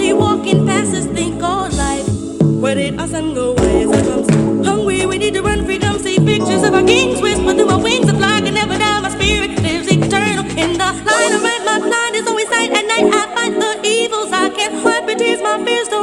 slowly walking past this thing called life. Where did our sun go? Why is our drums hungry? We need to run freedom. See pictures of our kings whisper through our wings of fly can never die. My spirit lives eternal in the light of my blind is always sight at night. I fight the evils I can't wipe it. Tears my fears.